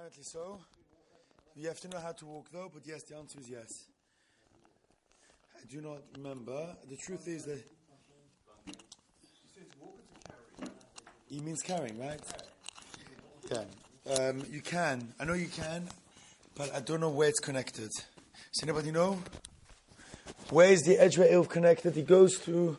Apparently so. You have to know how to walk though, but yes, the answer is yes. I do not remember. The truth is that he means carrying, right? Yeah. You can. I know you can, but I don't know where it's connected. Does anybody know? Where is the Edgeway Ilv connected? It goes through.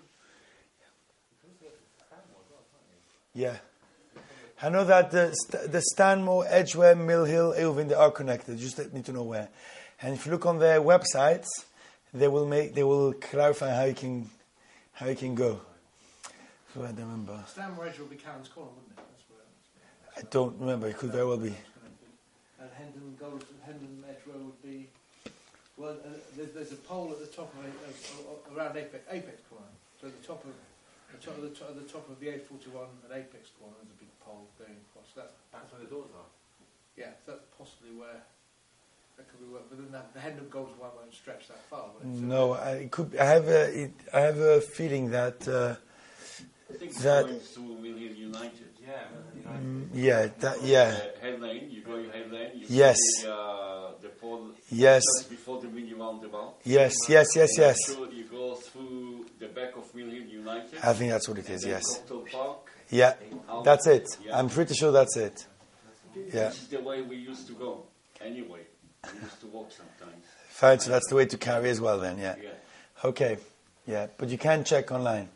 Yeah. I know that the Stanmore, Edgware, Mill Hill, Ilvin, they are connected. Just need to know where. And if you look on their websites, they will clarify how you can go. So I don't remember. Stanmore Edge will be Karen's Corner, wouldn't it? That's where I don't remember. It could very well be. And Hendon Edgware would be. Well, there's a pole at the top of around Apex Corner. So at the top of the A41 at Apex Corner, there's a big pole going across. That's where the doors are. Yeah, so that's possibly where. That could be where, but then the Hendon Goals one won't stretch that far. No, it could. I have a feeling that. I think it's going through Mill Hill United. Head lane, you go head lane. Yes. The pole. Yes. Just before the mini roundabout. Yes. Sure you go through the back of Mill Hill United. I think that's what it is. Yes. Park, yeah, that's it. Yeah. I'm pretty sure that's it. Yeah. This is the way we used to go. Anyway, we used to walk sometimes. Fine. So that's the way to carry as well. Then, yeah. Yeah. Okay. Yeah, but you can check online.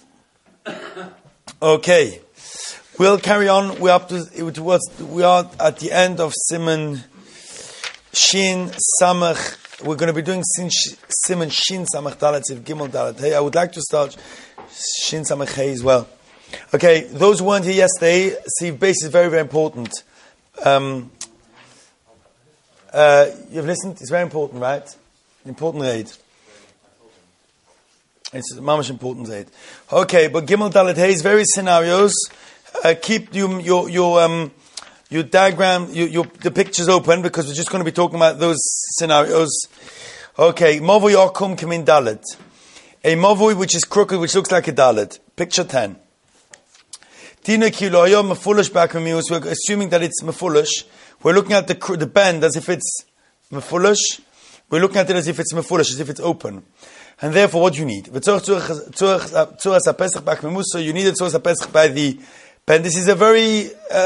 Okay. We'll carry on. We are at the end of Siman Shin Samach. We're going to be doing Siman Shin Samach Dalet Siv Gimel Dalet Hey. I would like to start Shin Samach Hey as well. Okay, those who weren't here yesterday, Siv Base is very, very important. You've listened. It's very important, right? Important aid. It's a mamash important aid. Okay, but Gimel Dalet Hey is various scenarios. Keep your diagram, the pictures open because we're just going to be talking about those scenarios. Okay, Mavoi Akum Kamin Dalet. A Mavoi which is crooked, which looks like a Dalet. Picture 10. Tina Kiloyo Mefulish Bakamius. We're assuming that it's Mefulish. We're looking at the bend as if it's Mefulish. We're looking at it as if it's Mefulish, as if it's open. And therefore, what do you need? So you need a Tzuras HaPesach by the bend. This is a very,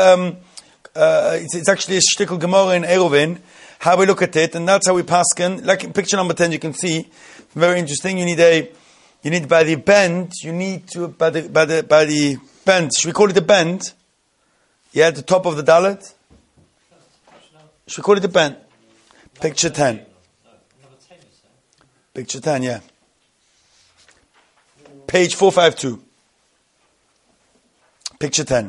it's actually a shtickle Gemara in Eruvin, how we look at it, and that's how we paskin. Like in picture number 10, you can see, very interesting, you need by the bend, by the bend, should we call it a bend? Yeah, at the top of the Dalet? Should we call it a bend? Picture 10. Picture 10, yeah. Page 452. Picture 10.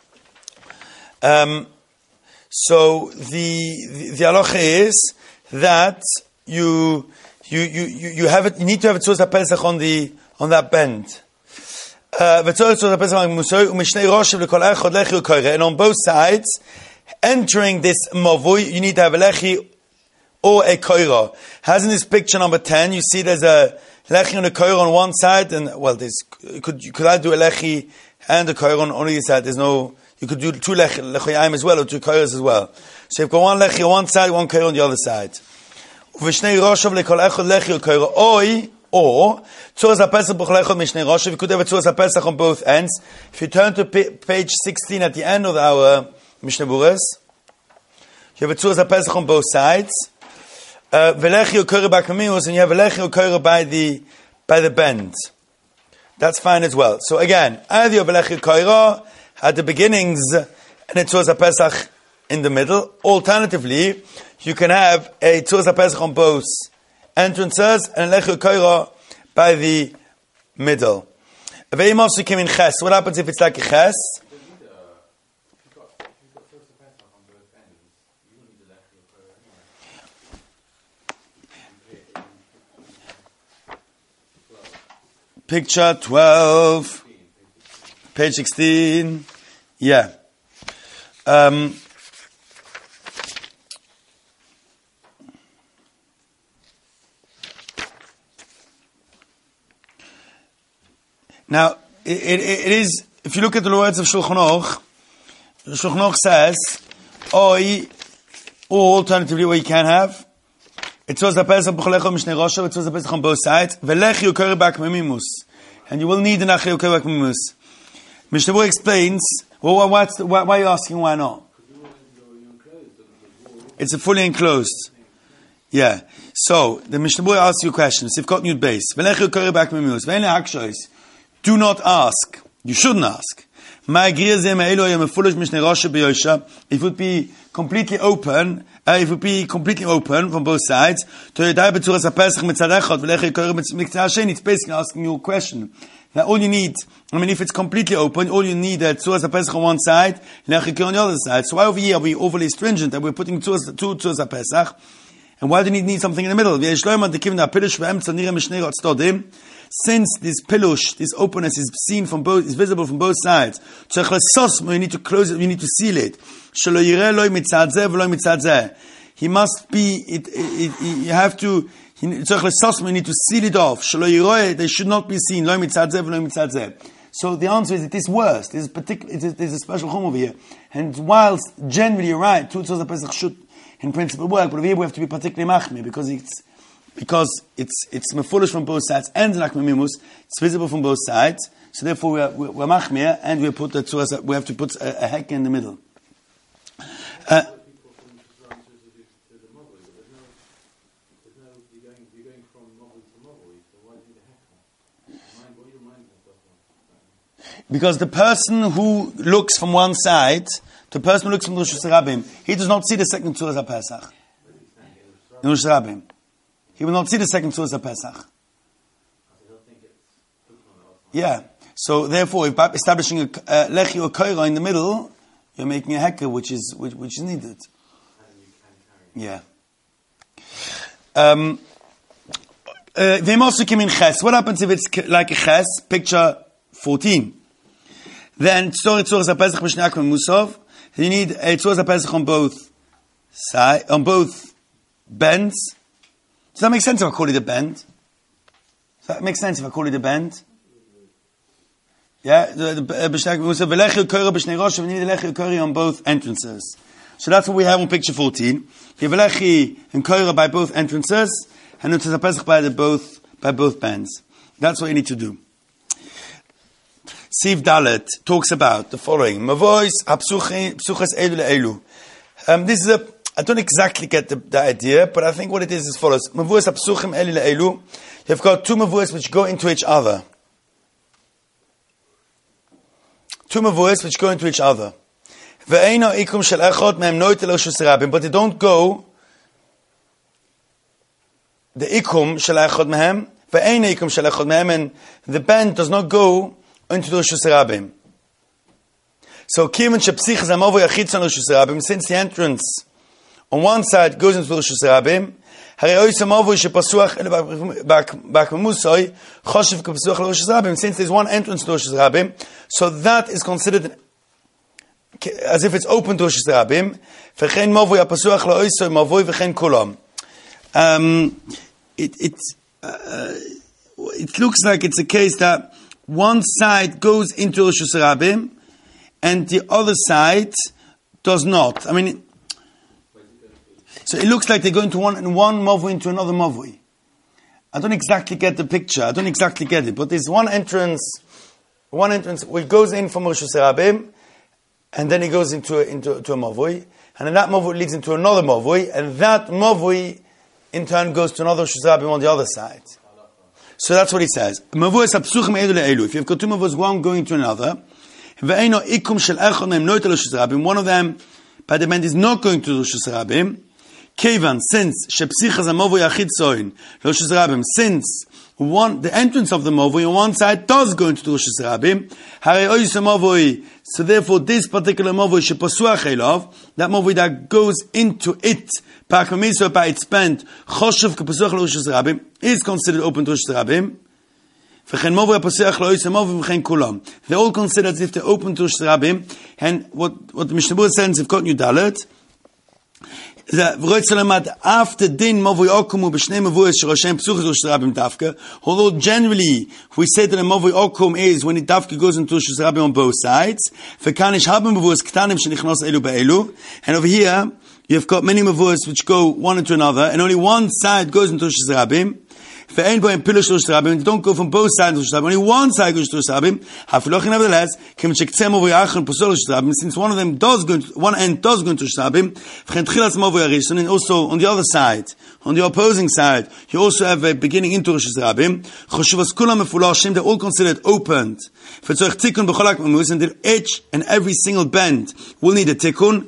So the halacha is that you have it. You need to have a Tzuras HaPesach on that bend. And on both sides, entering this mavui, you need to have a lechi or a koira. As in this picture number 10, you see there's a lechi and a koira on one side, and could I do a lechi and a koira on either side? You could do two lechoyim as well, or two koiras as well. So you've got one lechi on one side, one koira on the other side. Or Tzuras HaPesach b'chol mishnei roshav. You could have a Tzuras HaPesach on both ends. If you turn to page 16 at the end of our Mishnah Berurah, you have a Tzuras HaPesach on both sides. V'lechi u'koira b'kamius, and you have a lechi u'koira by the bend. That's fine as well. So again, either you have a lechi u'koira at the beginnings and a Tzuras HaPesach in the middle. Alternatively, you can have a Tzuras HaPesach on both entrances and a lechi u'koira by the middle. What happens if it's like a ches? Picture 12, page 16, yeah. Now, it is, if you look at the words of Shulchan Aruch says, Oi Or alternatively, what you can have, it was a Pesach b'cholecho mishnei roshav, it was a Pesach on both sides, v'lech yukor bak memimus. And you will need an achei yukor bak memimus. Mishnah Berurah explains, well, why are you asking why not? It's a fully enclosed. Yeah. So, the Mishnah Berurah asks you a question. So you've got new base. V'lech yukor bak memimus. V'en le'akshois. Do not ask. You shouldn't ask. It would be completely open. It would be completely open from both sides. It's basically asking you a question. Now all you need, if it's completely open, all you need is Tzuras HaPesach on one side, Lechei on the other side. So why over here are we overly stringent that we're putting two Tzuras HaPesach? And why do you need something in the middle? Since this pilush, this openness is seen from both, is visible from both sides. You need to close it, you need to seal it. He must be, you have to, you need to seal it off. They should not be seen. So the answer is it is worse. There's a special home over here. And whilst generally you're right, two Tzuras HaPesach should in principle work, but over here we have to be particularly machmir because it's mefulish from both sides and like memimus, it's visible from both sides. So therefore we're machmir and we have to put a heck in the middle. Because the person who looks from one side, the person who looks from Rosh Hashanah, he does not see the second Tzuras HaPesach. In Rosh Hashanah. He will not see the second Tzuras HaPesach. Yeah. So therefore, if by establishing a lechi or koira in the middle, you're making a heker which is needed. Yeah. What happens if it's like a ches? Picture 14. Then Tzuras HaPesach b'shnei akmei musov. You need a Tzuras HaPesach on both bends. Does that make sense if I call it a bend? Does that make sense if I call it a bend? Yeah? We need a lechi kori on both entrances. So that's what we have on picture 14. You have a lechi and kori by both entrances, and Tzuras HaPesach by both bends. That's what you need to do. Siv Dalet talks about the following. Mavois hapsuchas elu le'elu. This is I don't exactly get the idea, but I think what it is as follows. Mavuos hapsuchim elu le'elu. You've got two mavuos which go into each other. Two mavuos which go into each other. Ve'eino ikum shel echad mehem noite l'reshus rabim. But they don't go, the ikum shel echad mehem, ve'eino ikum shel echad mehem, and the bend does not go into the Rosh Hashanah. So, since the entrance on one side goes into the Rosh Hashanah, since there's one entrance to Rosh Hashanah, so that is considered as if it's open to Rosh Hashanah. It looks like it's a case that one side goes into Rosh Hashanah and the other side does not. So it looks like they go into one mavui into another mavui. I don't exactly get the picture. I don't exactly get it. But there's one entrance which goes in from Rosh Hashanah and then it goes into a mavui, and then that mavui leads into another mavui, and that mavui in turn goes to another Rosh Hashanah on the other side. So that's what he says. If you've got two mavuos, one going to another, one of them, by the bend, is not going to Rosh Hashanah. Since the entrance of the mavui on one side does go into the Rosh Hashanah, so therefore this particular mavui that mavui that goes into it by its bend is considered open to Rosh Hashanah. They're all considered as if they're open to Rosh Hashanah. And what the Mishnah Berurah says, if got new dalet, after din mavui okum b'shnei mavuos sh'roshem psuchas Rosh Hashanah dafka. Although generally we say that a mavui okum is when it dafka goes into Rosh Hashanah on both sides. V'kanish haben mavuos ktanim shenichnos elu be'elu. And over here you've got many Mavuos which go one into another, and only one side goes into Rosh Hashanah. You don't go from both sides of Rosh Hashanah. Only one side goes to Rosh Hashanah. Nevertheless, since one of them does go, one end does go into Rosh Hashanah, and also on the other side, on the opposing side, you also have a beginning into Rosh Hashanah. They're all considered opened. And each and every single bend will need a tikkun.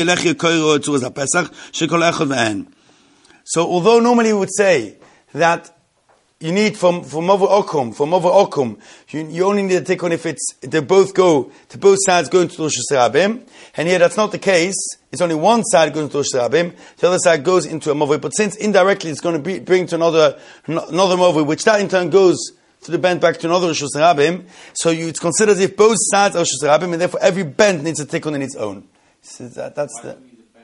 So although normally we would say that you need from Movu Okum, you only need a tikkun if they both sides go into Rosh Hashanah, and here that's not the case. It's only one side goes into Rosh Hashanah, the other side goes into a Movu. But since indirectly it's going to bring to another Movu, which that in turn goes to the bend back to another Rosh Hashanah, so it's considered as if both sides are Rosh Hashanah, and therefore every bend needs a tikkun in its own. So that's the.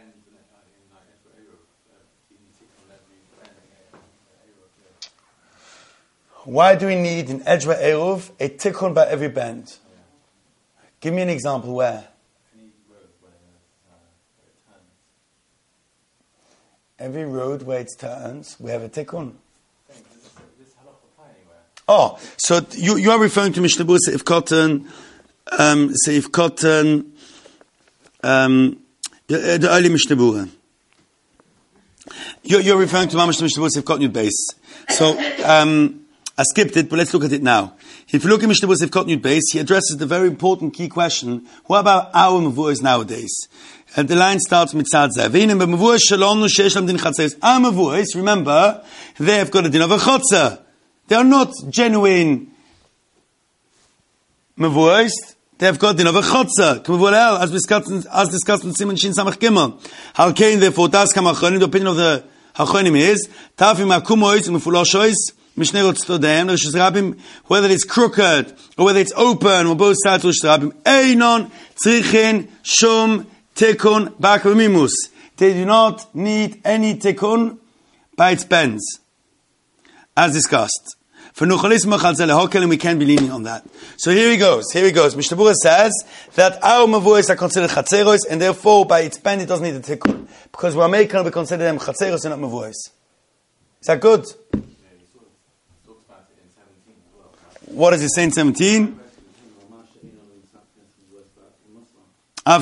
Why do we need in Ejra Eruv a tikkun by every bend? Give me an example where. Every road where it turns, we have a tikkun. Oh, so you are referring to Mishnah Berurah Seif Cotton, the early Mishnah Berurah. You're referring to Mamash Mishnah Berurah Seif Cotton base. So, I skipped it, but let's look at it now. If you look at Mishnah Berurah Seif Cotton base, he addresses the very important key question: what about our Mavuos nowadays? And the line starts with Tzad Zeh. Our Mavuos, remember, they have got a din of a chotzer. They are not genuine Mavuos. They have got a din of a chotzer. As discussed in Siman Shin Samach Gimel. Halkein, therefore, das kam Achronim. The opinion of the Achronim is Tafim Akumois Mefuloshois. Whether it's crooked or whether it's open on both sides of Rabim, Einon Tzrichin Shum Tikkun Bakamimus. They do not need any tikkun by its bends, as discussed. For and we can be lenient on that. So here he goes. Mishnah Berurah says that our mavuos are considered chatzeros, and therefore by its bend it doesn't need a tikkun, because we're making we consider them chatzeros and not mavuos. Is that good? What does it say in 17? Yeah.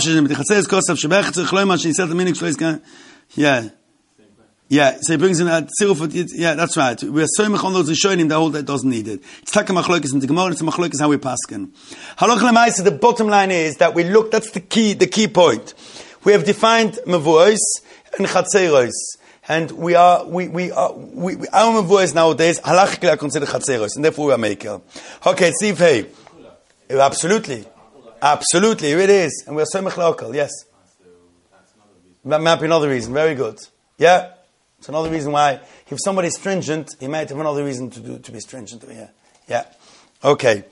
So he brings in that yeah, that's right. We are so much on those Rishonim that hold that doesn't need it. It's taka machlokas in the Gemara, it's a machlokas how we paskin. Halach l'maisa, the bottom line is that we look, that's the key point. We have defined mavuos and chatzeros. And our mavuos nowadays, halachically are considered chatzeros, and therefore we are maker. Okay, Steve, hey. Absolutely, it is. And we are so mechlokal, yes. That might be another reason, very good. Yeah, it's another reason why, if somebody is stringent, he might have another reason to be stringent. Yeah. Okay.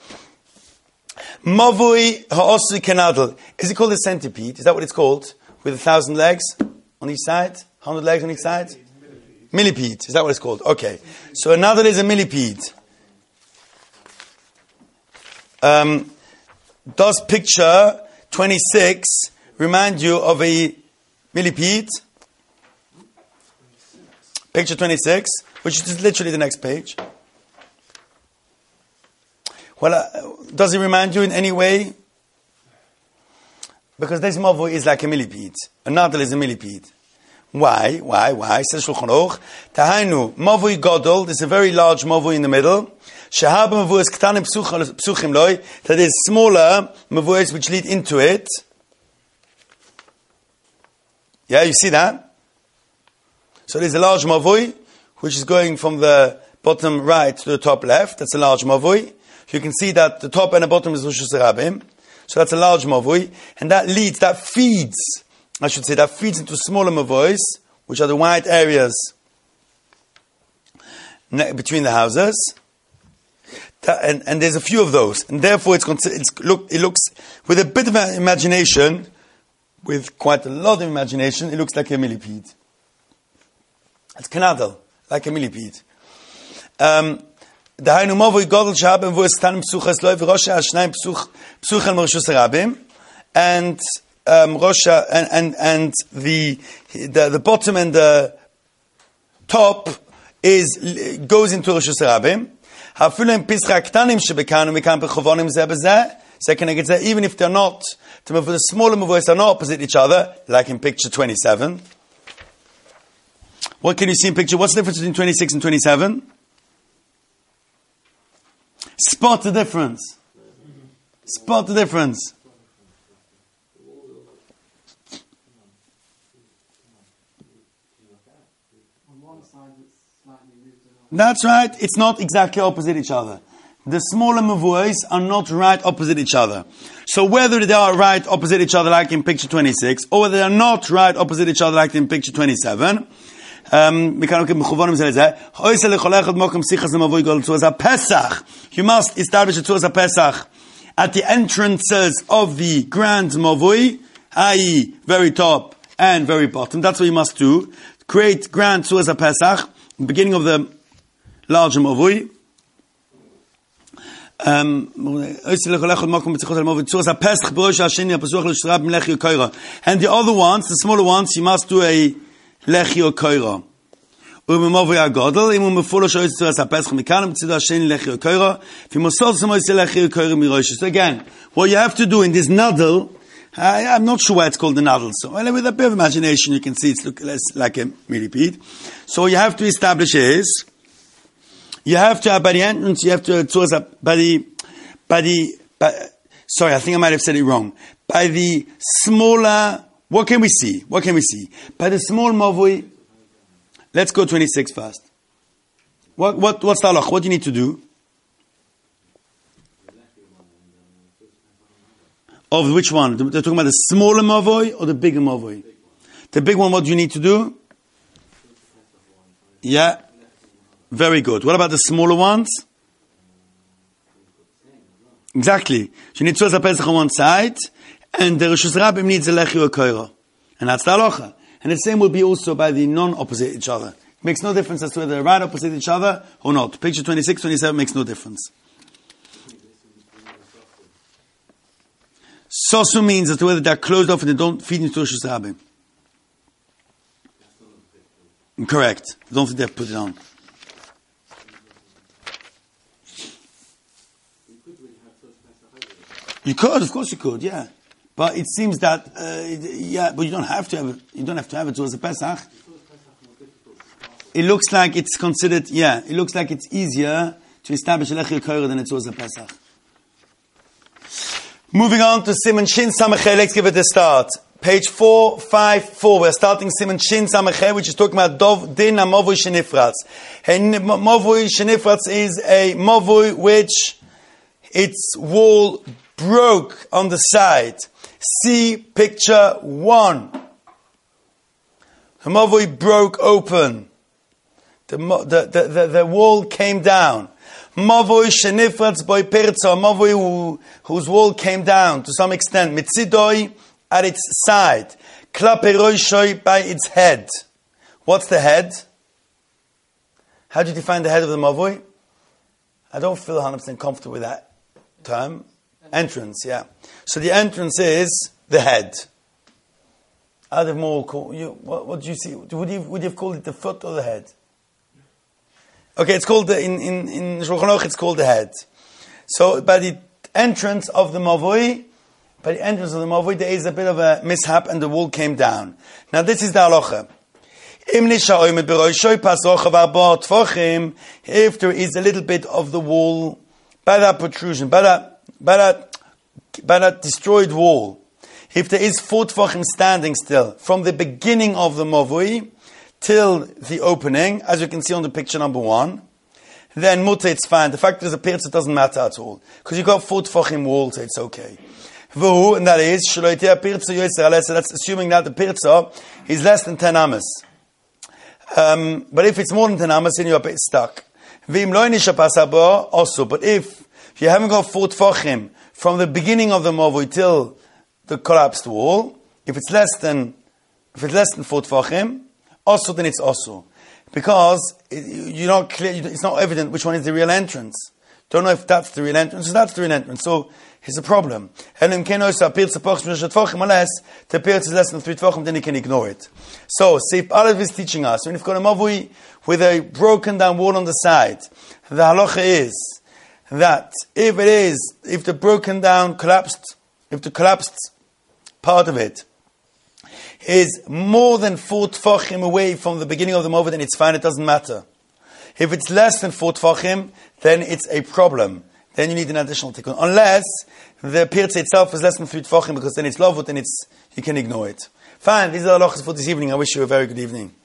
Mavui ha'osu kenadl. Is it called a centipede? Is that what it's called? With 1,000 legs on each side? 100 legs on each side? Millipede. Is that what it's called? Okay. So another is a millipede. Does picture 26 remind you of a millipede? Picture 26, which is literally the next page. Well, does it remind you in any way? Because this mavu is like a millipede. Another is a millipede. Why? Says Shulchan Aruch. Tahainu mavui gadol. There's a very large mavui in the middle. Shehab mavuos ktanim psuchim loy. That is smaller mavuos which lead into it. Yeah, you see that? So there's a large mavui which is going from the bottom right to the top left. That's a large mavui. You can see that the top and the bottom is Rosh Hashanah. So that's a large mavui, and that feeds into smaller mavuos, which are the white areas between the houses. And there's a few of those, and therefore it looks with a bit of imagination, with quite a lot of imagination, it looks like a millipede. It's kanadal, like a millipede. And Rosha and the bottom and the top goes into Rosh Hashanah. Even if they're not, the smaller mavois are not opposite each other, like in picture 27. What can you see in picture? What's the difference between 26 and 27? Spot the difference. Spot the difference. That's right. It's not exactly opposite each other. The smaller mavuos are not right opposite each other. So whether they are right opposite each other like in picture 26, or whether they are not right opposite each other like in picture 27, you must establish a Tzuras HaPesach at the entrances of the grand mavui, i.e. very top and very bottom. That's what you must do. Create grand Tzuras HaPesach, beginning of the larger mavui. And the other ones, the smaller ones, you must do a lechi or koira. So again, what you have to do in this nadal, I'm not sure why it's called the nadal. So with a bit of imagination, you can see it's less like a millipede. So what you have to establish is, you have to have by the entrance, you have to sorry, I think I might have said it wrong. By the smaller, what can we see? What can we see? By the small mavui, let's go 26 first. What's the halach? What do you need to do? Of which one? They're talking about the smaller mavui or the bigger mavui? The big one, what do you need to do? Yeah. Very good. What about the smaller ones? Exactly. You need Tzuras HaPesach on one side, and the Rishus Rabbim needs a lechi or koira. And that's the halacha. And the same will be also by the non-opposite each other. It makes no difference as to whether they're right opposite each other or not. Picture 26, 27 makes no difference. Sosu means as to whether they're closed off and they don't feed into Rishus Rabbim. Correct. Don't think they have to put it on. You could, of course you could, yeah. But it seems that, but you don't have to have it. You don't have to have it towards the Pesach. It looks like it's considered, it looks like it's easier to establish a Lechi Koira than it towards the Pesach. Moving on to Siman Shin Samachay, let's give it a start. Page 454, we're starting Siman Shin Samachay, which is talking about Dov Din HaMovui Shenifratz. Movui Shenifratz is a Movui which its wall broke on the side. See picture 1. The mavui broke open. The wall came down. Mavui shenifratz boy pirza. Mavui whose wall came down to some extent. Mitzidoi at its side. Klape roishoi by its head. What's the head? How do you define the head of the mavui? I don't feel 100% comfortable with that term. Entrance, yeah. So the entrance is the head. I'd have more what do you see? Would you have called it the foot or the head? Okay, it's called in Shulchan Aruch it's called the head. So by the entrance of the mavui, there is a bit of a mishap and the wall came down. Now this is the halacha. If there is a little bit of the wall by that protrusion, by that destroyed wall, if there is 4 tvachim standing still, from the beginning of the mavui till the opening, as you can see on the picture number 1, then mutter, it's fine. The fact there's a pirza doesn't matter at all. Because you've got 4 tvachim wall, so it's okay. V'hu, and that is, that's assuming that the pirza is less than 10 amas. But if it's more than 10 amas, then you're a bit stuck. Also, but if you haven't got 4 tvachim from the beginning of the mavui till the collapsed wall, if it's less than 4 tvachim, also then it's also, because you're not clear. It's not evident which one is the real entrance. Don't know if that's the real entrance. So that's the real entrance. So here's a problem. Unless the Pirz is less than 3 Tvachim, then he can ignore it. So Seif Aleph is teaching us, when you've got a Mavui with a broken down wall on the side, the halacha is that if the broken down collapsed, if the collapsed part of it is more than 4 Tvachim away from the beginning of the Mavui, then it's fine, it doesn't matter. If it's less than 4 Tvachim, then it's a problem. Then you need an additional tikkun. Unless the pirza itself is less than 3 Tvachim, because then it's lavut, and you can ignore it. Fine, these are the halachas for this evening. I wish you a very good evening.